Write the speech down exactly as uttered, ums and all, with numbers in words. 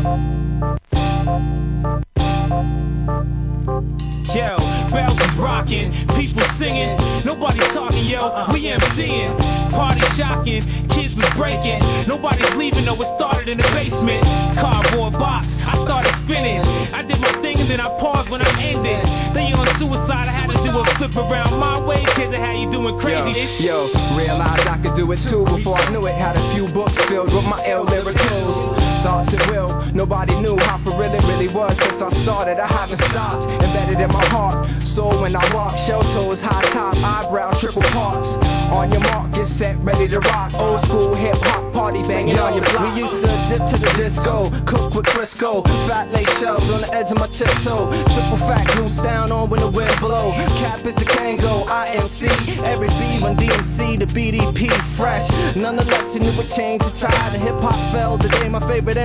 Yo, bells is rocking, people singing, nobody talking, yo, we MCing. Party shocking, kids was breaking, nobody's leaving, though it started in the basement. Cardboard box, I started spinning, I did my thing and then I paused when I ended. They on suicide, I had to do a flip around my way, kids, I had you doing crazy. Yo, yo, realized I could do it too before I knew it. Had a few books filled with my ill lyricals. Thoughts at will, nobody knew how for real it really was. Since I started, I haven't stopped, embedded in my heart. So when I rock, shell toes, high top, eyebrow, triple parts. On your mark, get set, ready to rock. Old school hip hop party banging on your block. We used to dip to the disco, cook with Crisco, fat lace shells on the edge of my tiptoe. Triple fat, new sound on when the wind blow. Cap is the Kango, I M C, every C when D M C, the B D P fresh. Nonetheless, you knew it changed the tide. And hip hop fell the day my favorite